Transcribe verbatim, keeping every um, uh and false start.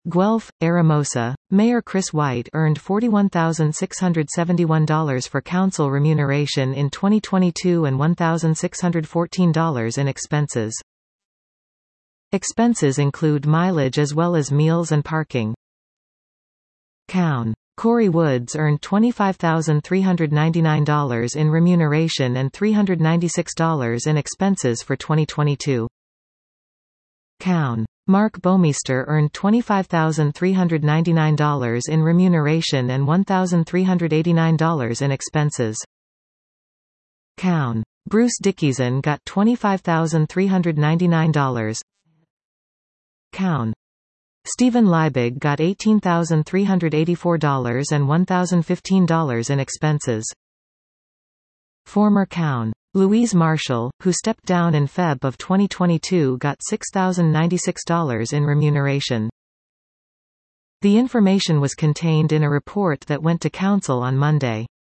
Guelph, Aramosa, Mayor Chris White earned forty-one thousand six hundred seventy-one dollars for council remuneration in twenty twenty-two and one thousand six hundred fourteen dollars in expenses. Expenses include mileage as well as meals and parking. Cown. Corey Woods earned twenty-five thousand three hundred ninety-nine dollars in remuneration and three hundred ninety-six dollars in expenses for twenty twenty-two. Cown. Mark Bomeister earned twenty-five thousand three hundred ninety-nine dollars in remuneration and one thousand three hundred eighty-nine dollars in expenses. Cown. Bruce Dickinson got twenty-five thousand three hundred ninety-nine dollars. Cown. Stephen Liebig got eighteen thousand three hundred eighty-four dollars and one thousand fifteen dollars in expenses. Former Cown. Louise Marshall, who stepped down in February of twenty twenty-two, got six thousand ninety-six dollars in remuneration. The information was contained in a report that went to Council on Monday.